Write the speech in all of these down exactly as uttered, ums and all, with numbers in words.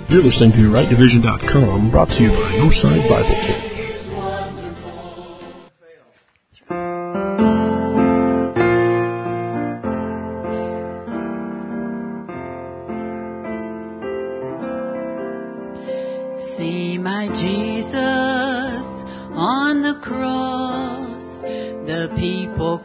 You're listening to right division dot com, brought to you by Northside Bible Church. See my Jesus on the cross, the people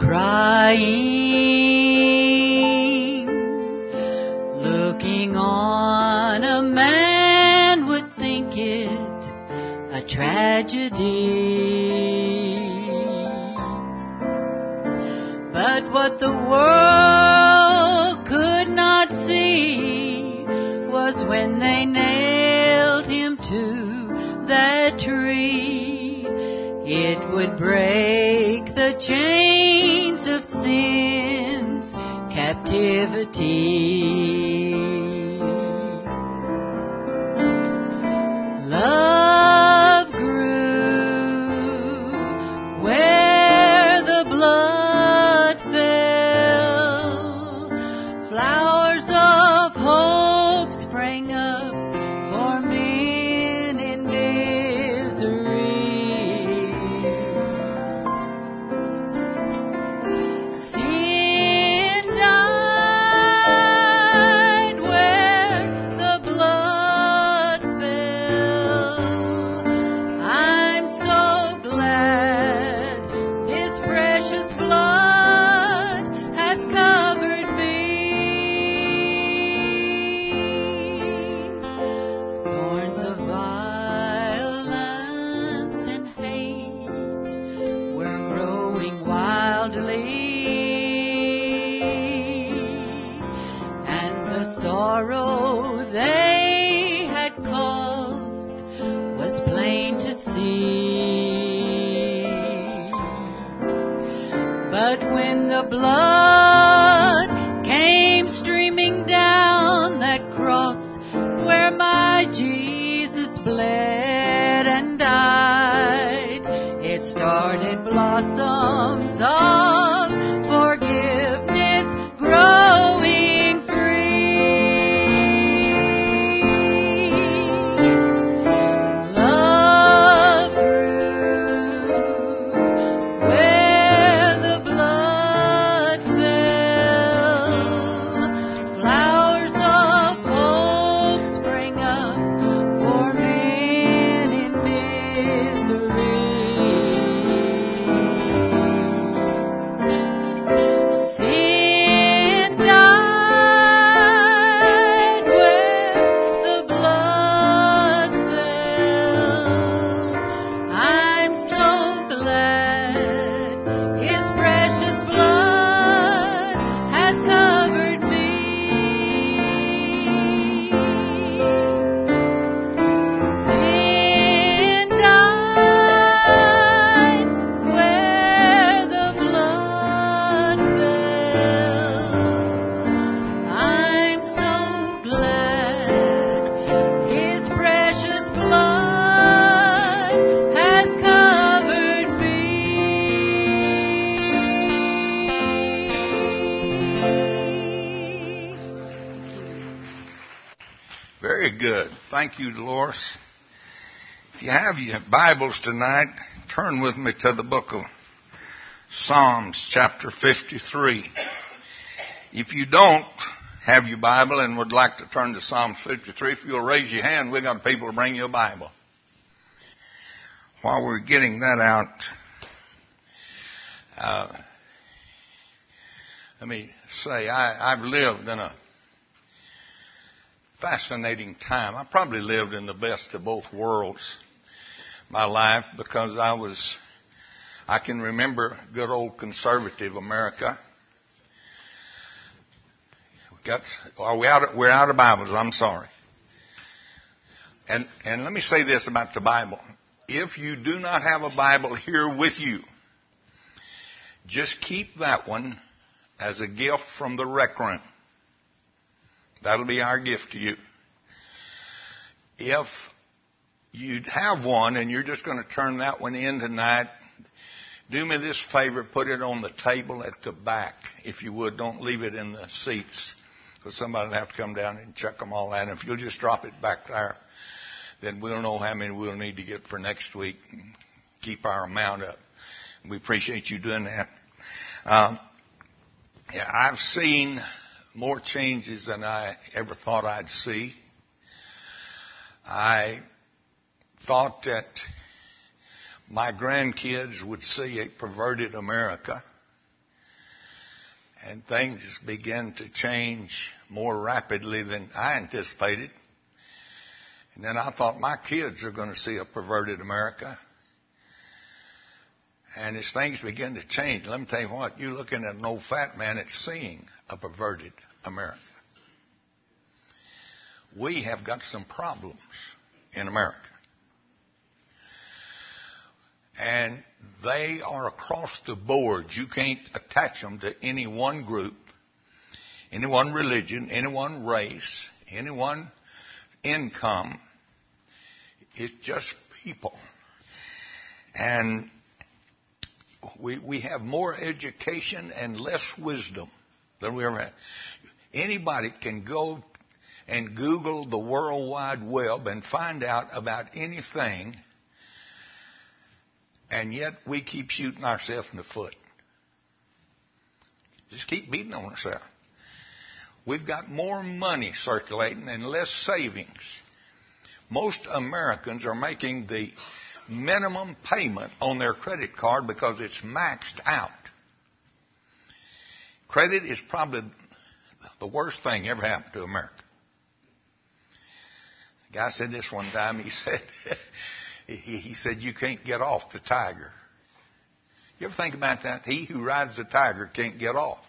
crying, looking on a man would think it a tragedy. But what the world could not see was when they nailed him to that tree, it would break the chains of sin's captivity. Love grew where the blood fell. Flowers of hope sprang up for men in misery. Sin died where the blood fell. I'm so glad this precious blood has covered me. Thorns of violence and hate were growing wildly, and the sorrow they had caused was plain to see. But when the blood came streaming down that cross where my Jesus bled and died, it started blossoms of forgiveness growing free. Love grew where the blood fell. Flowers of hope sprang up for men in misery. Sin died where the blood fell. I'm so glad His precious blood has covered me. Sin died where the blood fell. I'm so glad His precious blood has covered me. Very good. Thank you, Dolores. If you have your Bibles tonight, turn with me to the book of Psalms, chapter fifty-three. If you don't have your Bible and would like to turn to Psalms fifty-three, if you'll raise your hand, we've got people to bring you a Bible. While we're getting that out, uh, let me say, I, I've lived in a fascinating time. I probably lived in the best of both worlds my life, because I was, I can remember good old conservative America. We got, are we out? We're out of Bibles. I'm sorry. And and let me say this about the Bible: if you do not have a Bible here with you, just keep that one as a gift from the rec room. That'll be our gift to you. If you have one and you're just going to turn that one in tonight, do me this favor, put it on the table at the back, if you would. Don't leave it in the seats. because somebody will have to come down and check them all out. And if you'll just drop it back there, then we'll know how many we'll need to get for next week and keep our amount up. We appreciate you doing that. Um, yeah, I've seen more changes than I ever thought I'd see. I thought that my grandkids would see a perverted America, and things began to change more rapidly than I anticipated. And then I thought my kids are going to see a perverted America. And as things begin to change, let me tell you what, you're looking at an old fat man that's seeing a perverted America. We have got some problems in America. And they are across the board. You can't attach them to any one group, any one religion, any one race, any one income. It's just people. And we we have more education and less wisdom than we ever had. Anybody can go and Google the World Wide Web and find out about anything, and yet we keep shooting ourselves in the foot. Just keep beating on ourselves. We've got more money circulating and less savings. Most Americans are making the minimum payment on their credit card because it's maxed out. Credit is probably the worst thing ever happened to America. A guy said this one time. He said, he, he said, you can't get off the tiger. You ever think about that? He who rides the tiger can't get off.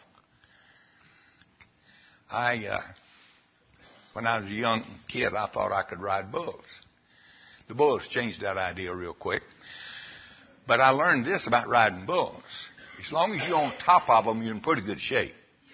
I, uh, when I was a young kid, I thought I could ride bulls. The bulls changed that idea real quick. But I learned this about riding bulls. As long as you're on top of them, you're in pretty good shape.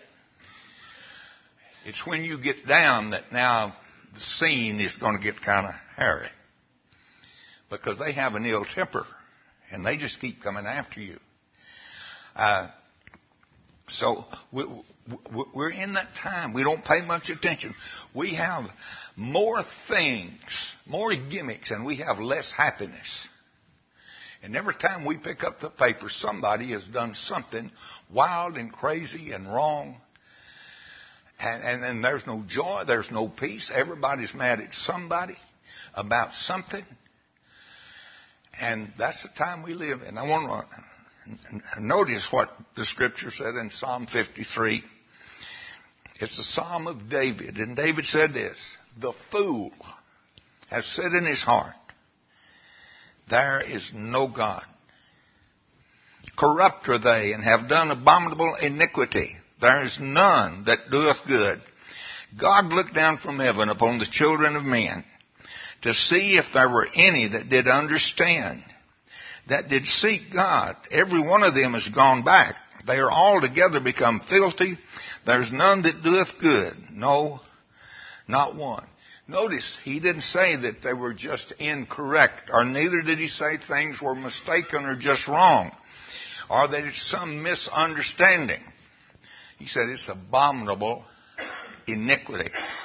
It's when you get down that now the scene is going to get kind of hairy. Because they have an ill temper. And they just keep coming after you. Uh, so we, we're in that time. We don't pay much attention. We have more things, more gimmicks, and we have less happiness. And every time we pick up the paper, somebody has done something wild and crazy and wrong. And, and, and there's no joy, there's no peace. Everybody's mad at somebody about something. And that's the time we live in. I want to notice what the scripture said in Psalm fifty-three. It's the Psalm of David. And David said this, the fool has said in his heart, there is no God. Corrupt are they and have done abominable iniquity. There is none that doeth good. God looked down from heaven upon the children of men to see if there were any that did understand, that did seek God. Every one of them has gone back. They are altogether become filthy. There's none that doeth good. No, not one. Notice, he didn't say that they were just incorrect, or neither did he say things were mistaken or just wrong, or that it's some misunderstanding. He said it's abominable iniquity.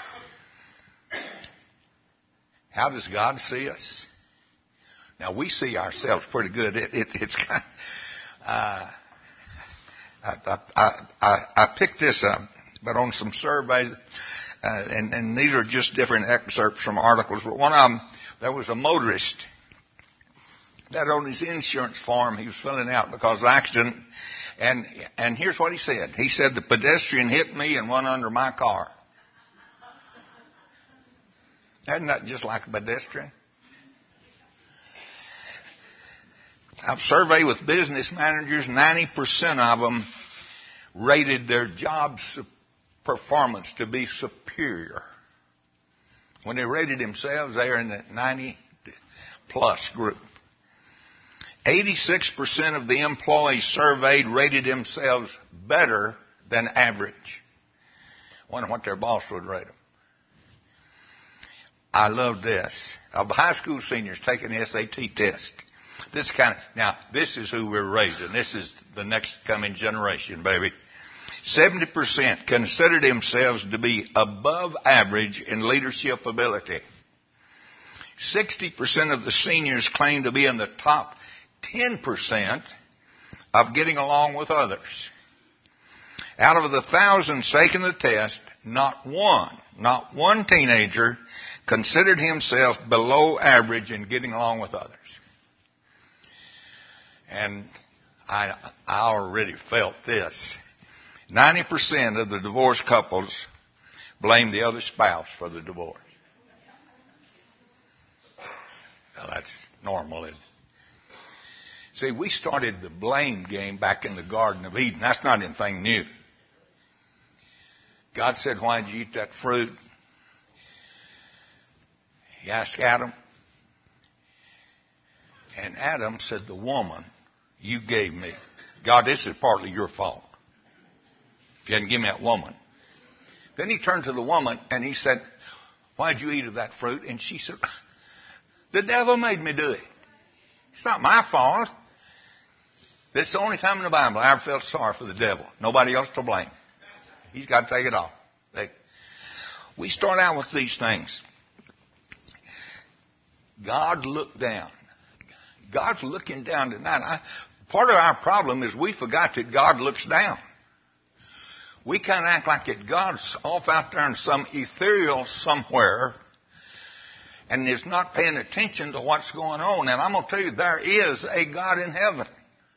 How does God see us? Now, we see ourselves pretty good. It, it, it's kind of, uh, I, I, I, I picked this up, but on some surveys, uh, and, and these are just different excerpts from articles, but one of them, there was a motorist that on his insurance form he was filling out because of the accident, and, and here's what he said. He said, the pedestrian hit me and went under my car. Isn't that just like a pedestrian? I've surveyed with business managers, ninety percent of them rated their job performance to be superior. When they rated themselves, they are in the ninety plus group. eighty-six percent of the employees surveyed rated themselves better than average. I wonder what their boss would rate them. I love this. Of the high school seniors taking the S A T test. This kind of, now, this is who we're raising. This is the next coming generation, baby. seventy percent considered themselves to be above average in leadership ability. sixty percent of the seniors claimed to be in the top ten percent of getting along with others. Out of the thousands taking the test, not one, not one teenager considered himself below average in getting along with others. And I, I already felt this. ninety percent of the divorced couples blame the other spouse for the divorce. Well, that's normal, isn't it? See, we started the blame game back in the Garden of Eden. That's not anything new. God said, why did you eat that fruit? He asked Adam. And Adam said, the woman you gave me. God, this is partly your fault. If you hadn't given me that woman. Then he turned to the woman and he said, why did you eat of that fruit? And she said, the devil made me do it. It's not my fault. This is the only time in the Bible I ever felt sorry for the devil. Nobody else to blame. He's got to take it off. We start out with these things. God looked down. God's looking down tonight. I, part of our problem is we forgot that God looks down. We kind of act like that God's off out there in some ethereal somewhere and is not paying attention to what's going on. And I'm going to tell you, there is a God in heaven.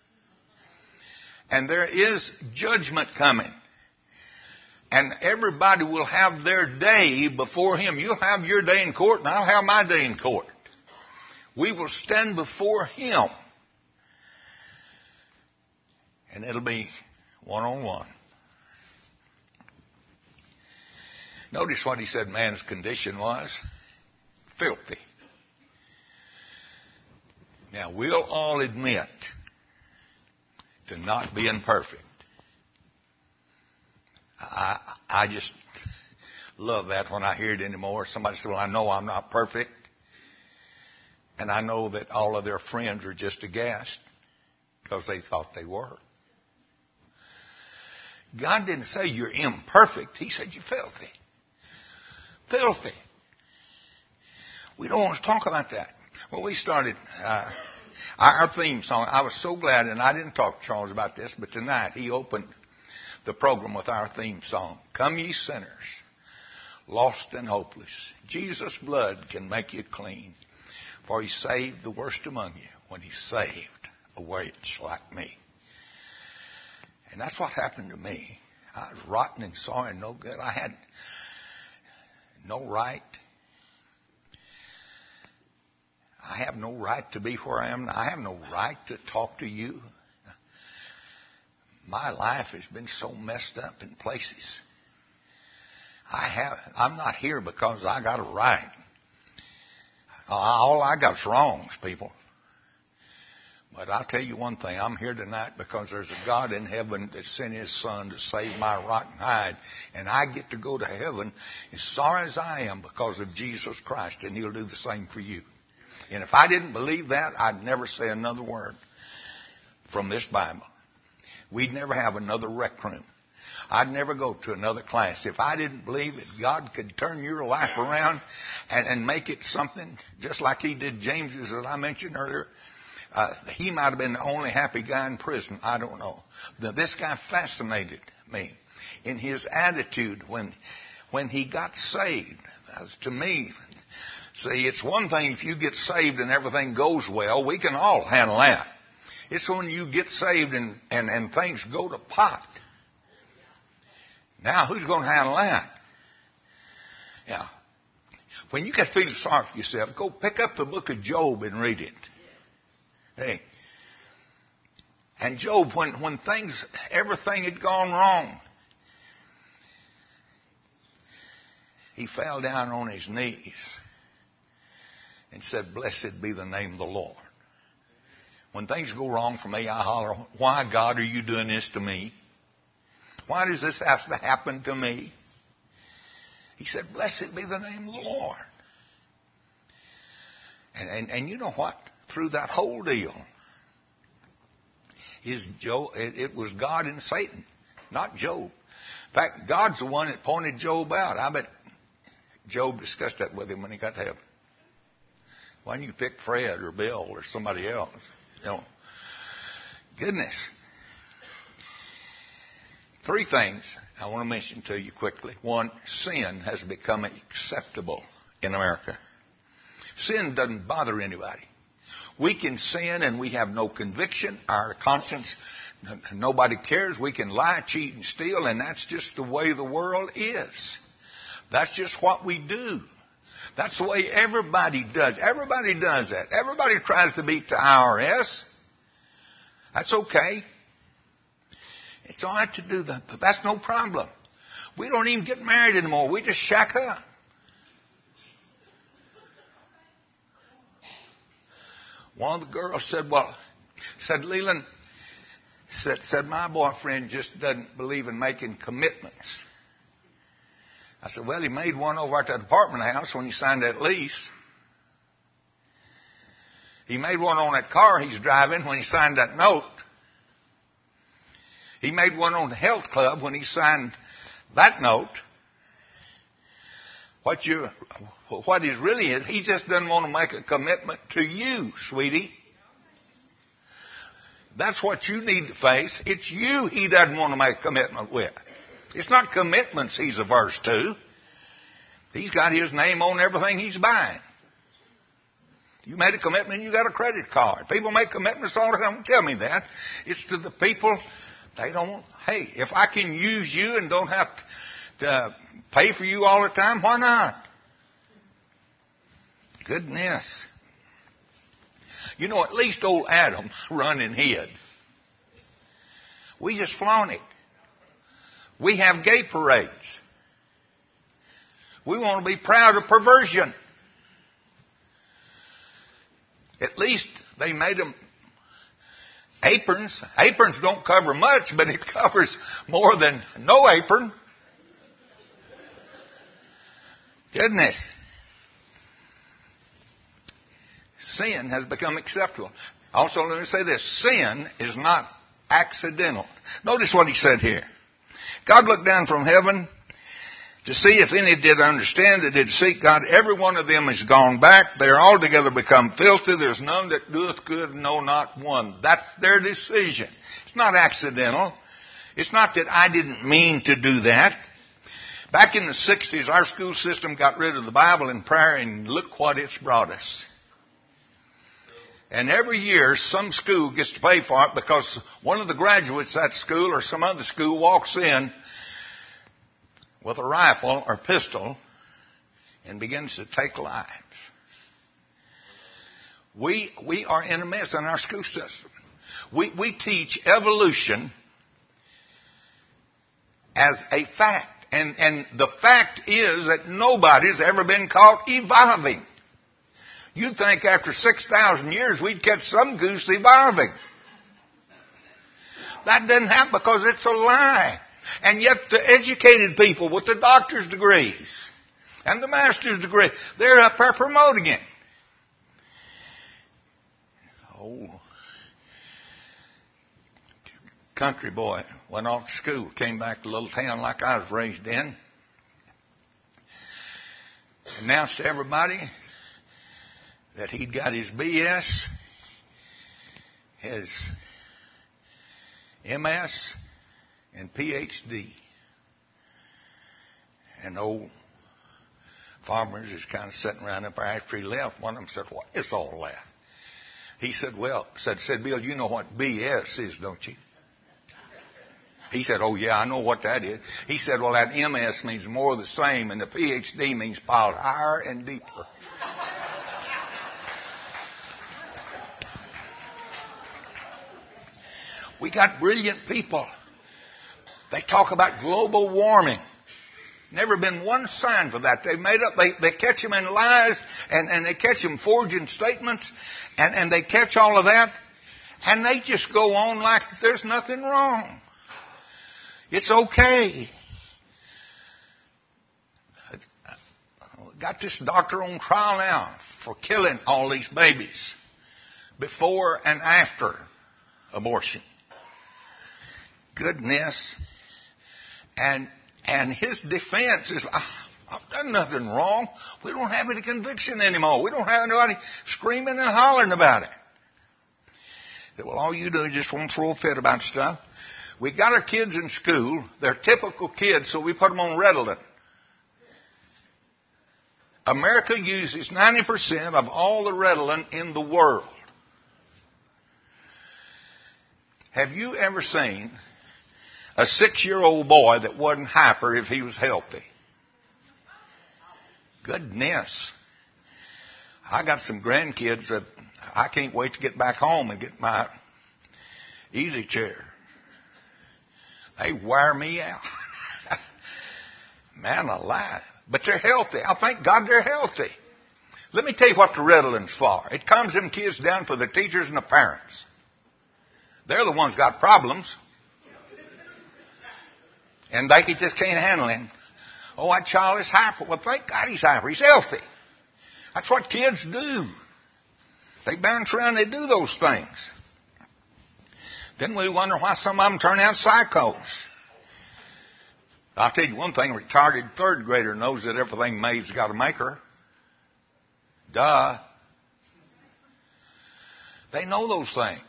And there is judgment coming. And everybody will have their day before Him. You'll have your day in court, and I'll have my day in court. We will stand before Him. And it'll be one-on-one. Notice what He said man's condition was. Filthy. Now, we'll all admit to not being perfect. I, I just love that when I hear it anymore. Somebody says, well, I know I'm not perfect. And I know that all of their friends are just aghast because they thought they were. God didn't say you're imperfect. He said you're filthy. Filthy. We don't want to talk about that. Well, we started uh, our theme song. I was so glad, and I didn't talk to Charles about this, but tonight he opened the program with our theme song. Come ye sinners, lost and hopeless. Jesus' blood can make you clean. For He saved the worst among you when He saved a wretch like me. And that's what happened to me. I was rotten and sorry and no good. I had no right. I have no right to be where I am. I have no right to talk to you. My life has been so messed up in places. I have, I'm not here because I got it right. All I got's wrongs, people. But I'll tell you one thing. I'm here tonight because there's a God in heaven that sent His Son to save my rotten hide. And I get to go to heaven as sorry as I am because of Jesus Christ. And He'll do the same for you. And if I didn't believe that, I'd never say another word from this Bible. We'd never have another rec room. I'd never go to another class. If I didn't believe that God could turn your life around and, and make it something just like He did James's that I mentioned earlier, uh, he might have been the only happy guy in prison. I don't know. Now, this guy fascinated me in his attitude when, when he got saved. As to me, see, it's one thing if you get saved and everything goes well. We can all handle that. It's when you get saved and, and, and things go to pot. Now, who's going to handle that? Yeah. When you get feeling sorry for yourself, go pick up the book of Job and read it. Hey. And Job, when, when things, everything had gone wrong, he fell down on his knees and said, blessed be the name of the Lord. When things go wrong for me, I holler, why, God, are you doing this to me? Why does this have to happen to me? He said, blessed be the name of the Lord. And, and, and you know what? Through that whole deal, is Job, it, it was God and Satan, not Job. In fact, God's the one that pointed Job out. I bet Job discussed that with him when he got to heaven. Why don't you pick Fred or Bill or somebody else? You know, goodness. Three things I want to mention to you quickly. One, sin has become acceptable in America. Sin doesn't bother anybody. We can sin and we have no conviction. Our conscience, nobody cares. We can lie, cheat, and steal, and that's just the way the world is. That's just what we do. That's the way everybody does. Everybody does that. Everybody tries to beat the I R S. That's okay. It's all right to do that, but that's no problem. We don't even get married anymore. We just shack up. One of the girls said, well, said, Leland, said, said, my boyfriend just doesn't believe in making commitments. I said, well, he made one over at that apartment house when he signed that lease. He made one on that car he's driving when he signed that note. He made one on the health club when he signed that note. What you, what is really is, he just doesn't want to make a commitment to you, sweetie. That's what you need to face. It's you he doesn't want to make a commitment with. It's not commitments he's averse to. He's got his name on everything he's buying. You made a commitment, you got a credit card. People make commitments all the time. Don't tell me that. It's to the people, they don't, hey, if I can use you and don't have to uh, pay for you all the time, why not? Goodness. You know, at least old Adam run and hid. We just flaunt it. We have gay parades. We want to be proud of perversion. At least they made them aprons. Aprons don't cover much, but it covers more than no apron. Goodness. Sin has become acceptable. Also, let me say this. Sin is not accidental. Notice what he said here. God looked down from heaven to see if any did understand that did seek God. Every one of them is gone back. They are altogether become filthy. There's none that doeth good, no, not one. That's their decision. It's not accidental. It's not that I didn't mean to do that. Back in the sixties, our school system got rid of the Bible and prayer, and look what it's brought us. And every year, some school gets to pay for it because one of the graduates at school or some other school walks in with a rifle or pistol and begins to take lives. We, we are in a mess in our school system. We, we teach evolution as a fact. And, and the fact is that nobody's ever been caught evolving. You'd think after six thousand years we'd catch some goose evolving. That doesn't happen because it's a lie. And yet the educated people with the doctor's degrees and the master's degree, they're up there promoting it. Oh, country boy went off to school, came back to a little town like I was raised in, announced to everybody that he'd got his B S, his M S, and P H D. And old farmers is kind of sitting around up there after he left. One of them said, "What? It's all that." He said, "Well," said, said Bill, "you know what B S is, don't you?" He said, "Oh, yeah, I know what that is." He said, "Well, that M S means more of the same, and the P H D means piled higher and deeper." We got brilliant people. They talk about global warming. Never been one sign for that. They made up, they, they catch them in lies, and, and they catch them forging statements, and, and they catch all of that, and they just go on like there's nothing wrong. It's okay. Got this doctor on trial now for killing all these babies before and after abortion. Goodness. And And his defense is, I've done nothing wrong. We don't have any conviction anymore. We don't have anybody screaming and hollering about it. That, well, all you do is just want to throw a fit about stuff. We got our kids in school. They're typical kids, so we put them on Ritalin. America uses ninety percent of all the Ritalin in the world. Have you ever seen a six-year-old boy that wasn't hyper if he was healthy? Goodness. I got some grandkids that I can't wait to get back home and get my easy chair. They wear me out. Man alive. But they're healthy. I thank God they're healthy. Let me tell you what the Ritalin's for. It calms them kids down for the teachers and the parents. They're the ones got problems. And they just can't handle it. Oh, that child is hyper. Well, thank God he's hyper. He's healthy. That's what kids do. They bounce around, they do those things. Then we wonder why some of them turn out psychos. I'll tell you one thing, a retarded third grader knows that everything made's got a maker. Duh. They know those things.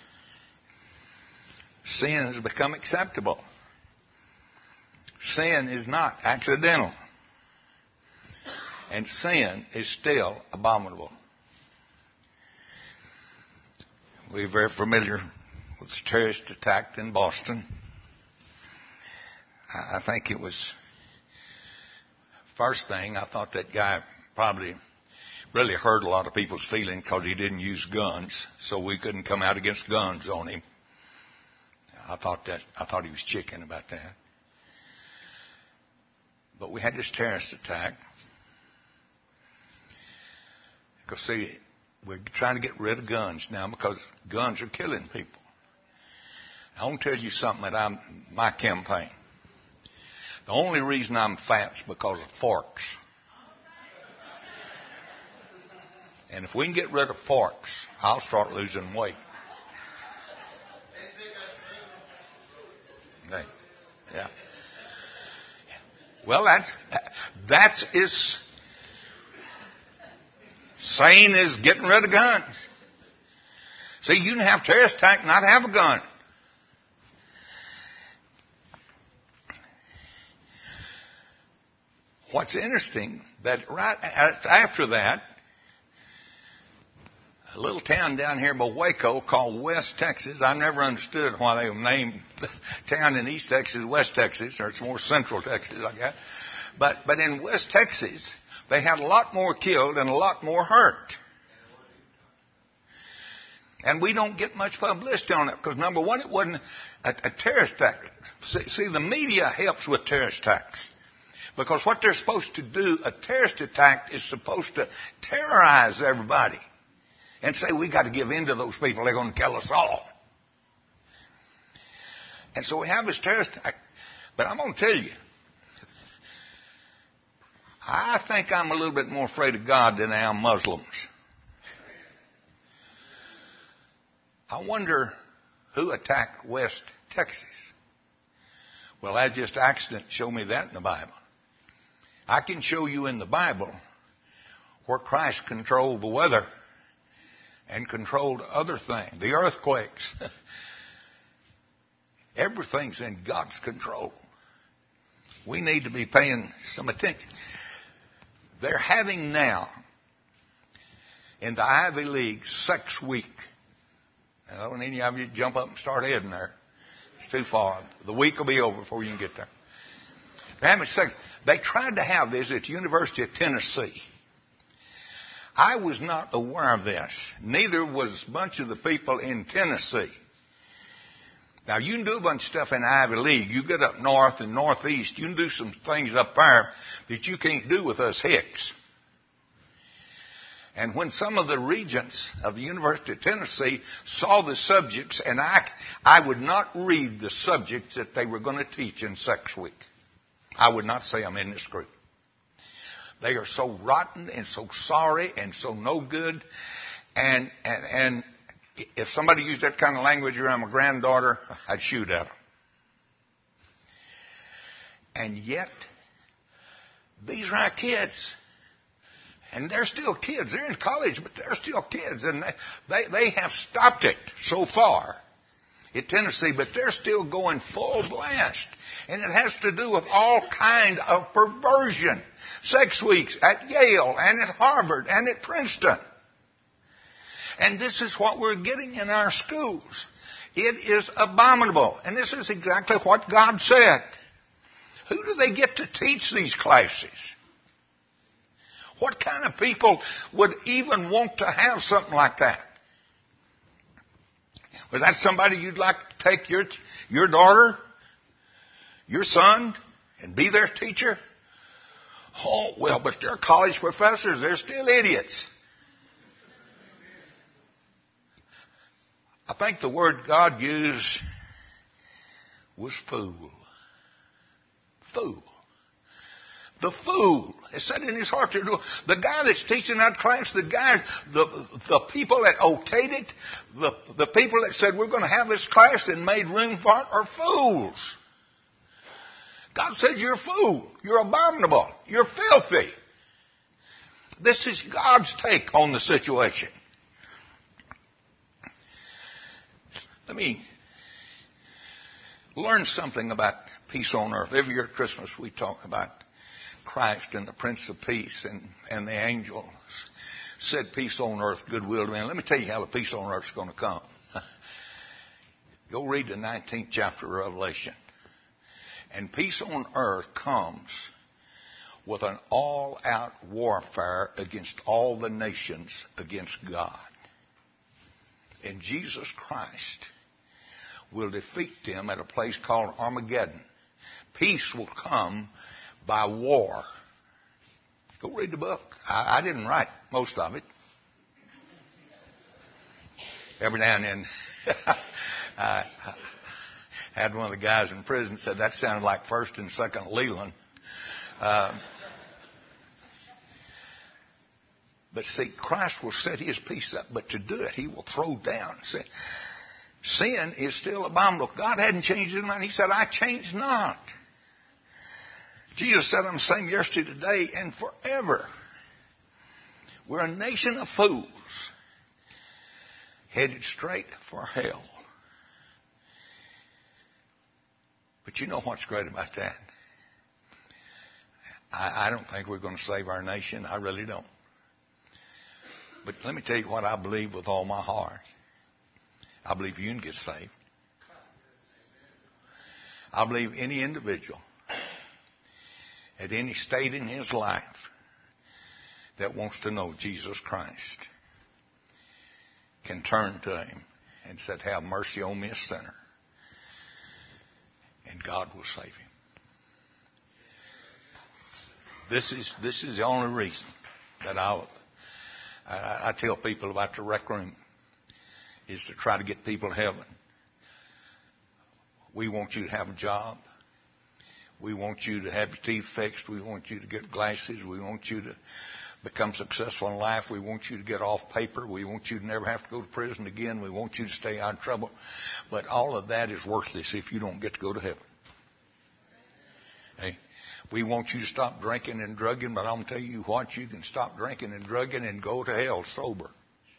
Sin has become acceptable. Sin is not accidental. And sin is still abominable. We're very familiar with the terrorist attack in Boston. I think it was, first thing, I thought that guy probably really hurt a lot of people's feelings because he didn't use guns, so we couldn't come out against guns on him. I thought that, I thought he was chicken about that. But we had this terrorist attack. Because, see, we're trying to get rid of guns now because guns are killing people. I want to tell you something that I'm, my campaign. The only reason I'm fat is because of forks. And if we can get rid of forks, I'll start losing weight. Okay. Yeah. Well, that's, that's as sane as getting rid of guns. See, you can have a terrorist attack and not have a gun. What's interesting, that right after that, a little town down here by Waco called West Texas. I never understood why they named the town in East Texas West Texas, or it's more Central Texas like that. But, but in West Texas, they had a lot more killed and a lot more hurt. And we don't get much publicity on it because, number one, it wasn't a, a terrorist attack. See, see, the media helps with terrorist attacks. Because what they're supposed to do, a terrorist attack is supposed to terrorize everybody. And say, we got to give in to those people. They're going to kill us all. And so we have this terrorist attack. But I'm going to tell you, I think I'm a little bit more afraid of God than I am Muslims. I wonder who attacked West Texas. Well, that's just accident. Show me that in the Bible. I can show you in the Bible where Christ controlled the weather and controlled other things, the earthquakes. Everything's in God's control. We need to be paying some attention. They're having now, in the Ivy League, Sex Week. I don't need any of you to jump up and start heading there. It's too far. The week will be over before you can get there. They're having sex. They tried to have this at the University of Tennessee. I was not aware of this. Neither was a bunch of the people in Tennessee. Now, you can do a bunch of stuff in Ivy League. You get up north and northeast. You can do some things up there that you can't do with us Hicks. And when some of the regents of the University of Tennessee saw the subjects, and I, I would not read the subjects that they were going to teach in Sex Week. I would not say I'm in this group. They are so rotten and so sorry and so no good. And, and, and if somebody used that kind of language around my granddaughter, I'd shoot at them. And yet, these are our kids. And they're still kids. They're in college, but they're still kids. And they, they, they have stopped it so far in Tennessee, but they're still going full blast. And it has to do with all kind of perversion. Sex weeks at Yale and at Harvard and at Princeton. And this is what we're getting in our schools. It is abominable. And this is exactly what God said. Who do they get to teach these classes? What kind of people would even want to have something like that? Was that somebody you'd like to take your, your daughter, your son, and be their teacher? Oh, well, but they're college professors. They're still idiots. I think the word God used was fool. Fool. The fool has said in his heart, the guy that's teaching that class, the guy, the, the people that okayed it, the, the people that said we're going to have this class and made room for it are fools. God says you're a fool. You're abominable. You're filthy. This is God's take on the situation. Let me learn something about peace on earth. Every year at Christmas we talk about Christ and the Prince of Peace, and, and the angels said peace on earth, goodwill to men. Let me tell you how the peace on earth is going to come. Go read the nineteenth chapter of Revelation. And peace on earth comes with an all-out warfare against all the nations against God. And Jesus Christ will defeat them at a place called Armageddon. Peace will come by war. Go read the book. I, I didn't write most of it. Every now and then, I had one of the guys in prison said that sounded like First and Second Leland. Uh, but see, Christ will set his peace up, but to do it, he will throw down sin. Sin is still abominable. God hadn't changed his mind. He said, I change not. Jesus said, I'm the same yesterday, today, and forever. We're a nation of fools headed straight for hell. But you know what's great about that? I, I don't think we're going to save our nation. I really don't. But let me tell you what I believe with all my heart. I believe you can get saved. I believe any individual at any state in his life that wants to know Jesus Christ can turn to him and say, have mercy on me, a sinner. And God will save him. This is this is the only reason that I, I, I tell people about the rec room is to try to get people to heaven. We want you to have a job. We want you to have your teeth fixed. We want you to get glasses. We want you to become successful in life. We want you to get off paper. We want you to never have to go to prison again. We want you to stay out of trouble. But all of that is worthless if you don't get to go to heaven. Hey, we want you to stop drinking and drugging, but I'm going to tell you what, you can stop drinking and drugging and go to hell sober.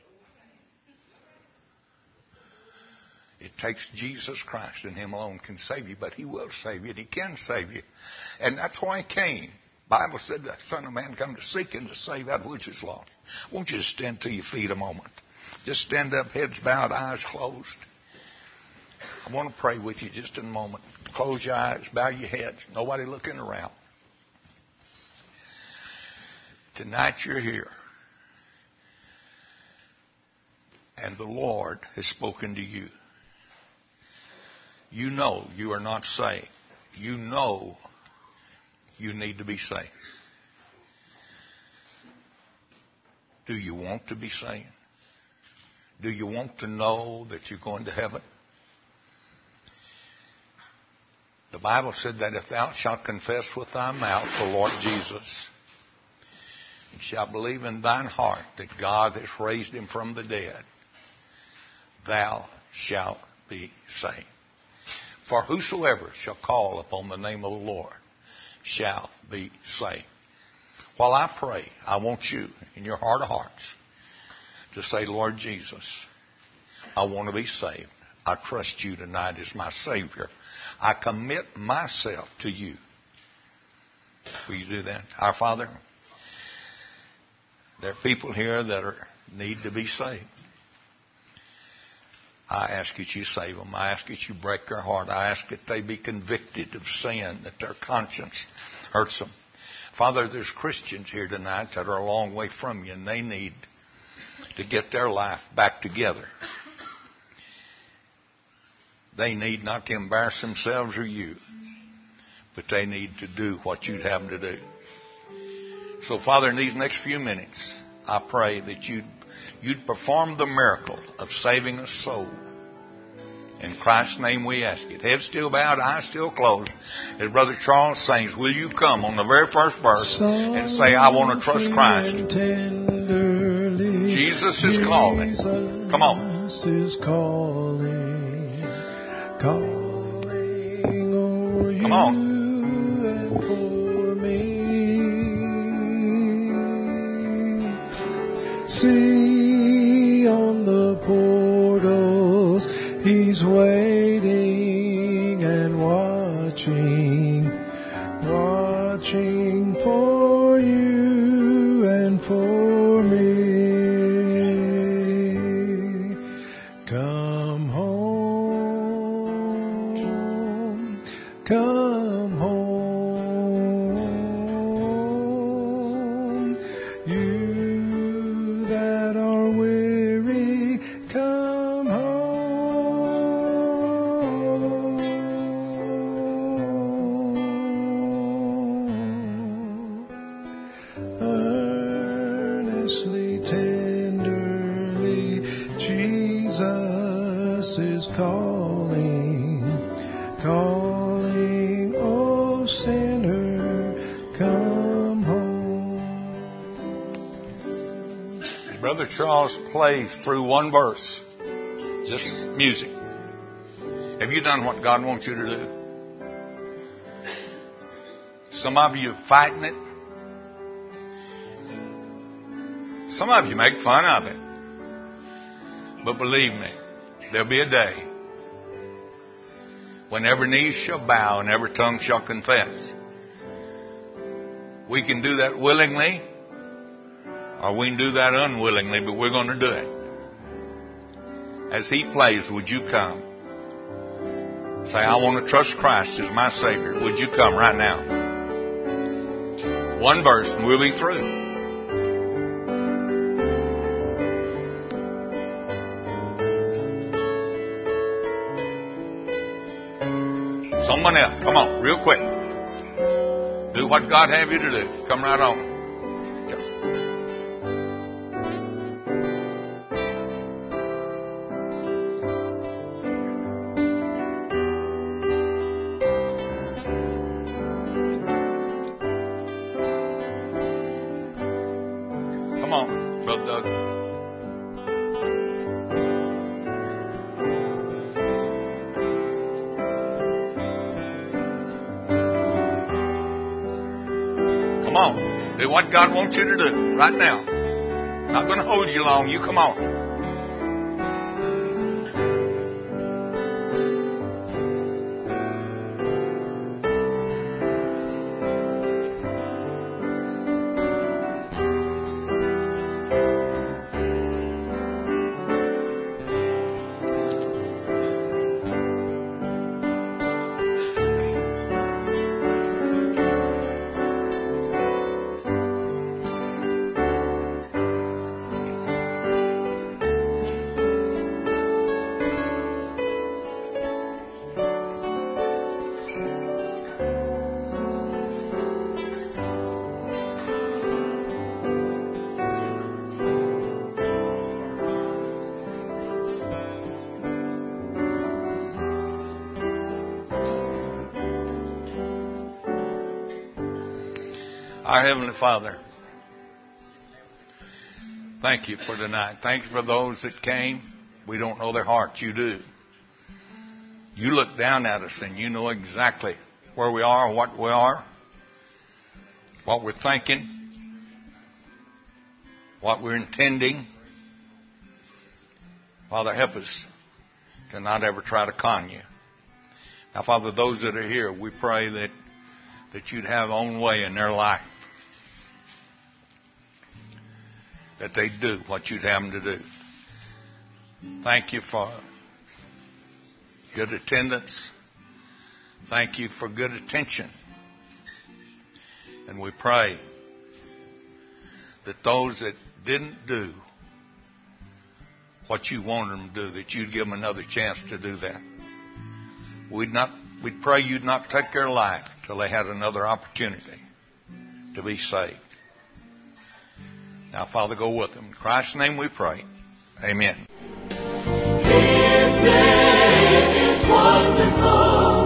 It takes Jesus Christ, and him alone can save you, but he will save you, and he can save you. And that's why he came. The Bible said the Son of Man come to seek and to save that which is lost. I want you to stand to your feet a moment. Just stand up, heads bowed, eyes closed. I want to pray with you just in a moment. Close your eyes, bow your heads. Nobody looking around. Tonight you're here. And the Lord has spoken to you. You know you are not saved. You know you need to be saved. Do you want to be saved? Do you want to know that you're going to heaven? The Bible said that if thou shalt confess with thy mouth the Lord Jesus, and shalt believe in thine heart that God has raised him from the dead, thou shalt be saved. For whosoever shall call upon the name of the Lord shall be saved. While I pray, I want you in your heart of hearts to say, Lord Jesus, I want to be saved. I trust you tonight as my Savior. I commit myself to you. Will you do that? Our Father, there are people here that are need to be saved. I ask that you save them. I ask that you break their heart. I ask that they be convicted of sin, that their conscience hurts them. Father, there's Christians here tonight that are a long way from you, and they need to get their life back together. They need not to embarrass themselves or you, but they need to do what you'd have them to do. So, Father, in these next few minutes, I pray that you'd, you'd perform the miracle of saving a soul. In Christ's name we ask it. Head still bowed, eyes still closed. As Brother Charles sings, will you come on the very first verse and say, I want to trust Christ. Jesus is calling. Come on. Jesus is calling, calling over you. Come on. And for me. See on the portals, He's waiting and watching, watching for you and for me. Come home, come home, you that are weary, come home. Earnestly, tenderly, Jesus is calling, calling, oh sinner, come home. Brother Charles plays through one verse, just music. Have you done what God wants you to do? Some of you are fighting it. Some of you make fun of it. But believe me, there'll be a day when every knee shall bow and every tongue shall confess. We can do that willingly, or we can do that unwillingly, but we're going to do it. As he plays, would you come? Say, I want to trust Christ as my Savior. Would you come right now? One verse and we'll be through. Someone else, come on, real quick. Do what God have you to do. Come right on. Come on, Brother Doug. Come on. Do what God wants you to do right now. Not going to hold you long. You come on. Our Heavenly Father, thank you for tonight. Thank you for those that came. We don't know their hearts. You do. You look down at us and you know exactly where we are, what we are. what we're thinking, what we're intending. Father, help us to not ever try to con you. Now, Father, those that are here, we pray that, that you'd have own way in their life. That they do what you'd have them to do. Thank you for good attendance. Thank you for good attention. And we pray that those that didn't do what you wanted them to do, that you'd give them another chance to do that. We'd not, we'd pray you'd not take their life till they had another opportunity to be saved. Now, Father, go with them. In Christ's name we pray. Amen. His name is wonderful,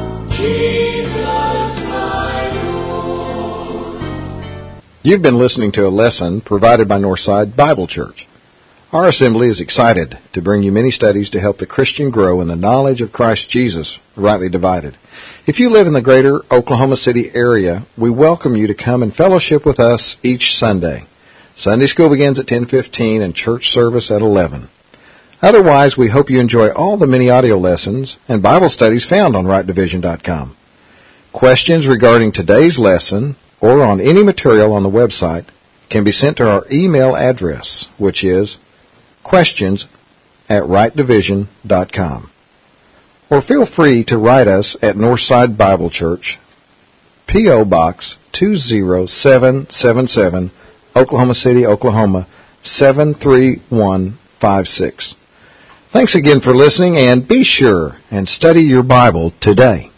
Jesus my Lord. You've been listening to a lesson provided by Northside Bible Church. Our assembly is excited to bring you many studies to help the Christian grow in the knowledge of Christ Jesus, rightly divided. If you live in the greater Oklahoma City area, we welcome you to come and fellowship with us each Sunday. Sunday school begins at ten fifteen and church service at eleven. Otherwise, we hope you enjoy all the many audio lessons and Bible studies found on right division dot com. Questions regarding today's lesson or on any material on the website can be sent to our email address, which is questions at right division dot com. Or feel free to write us at Northside Bible Church, P O. Box two zero seven seven seven, Oklahoma City, Oklahoma seven three one five six. Thanks again for listening, and be sure and study your Bible today.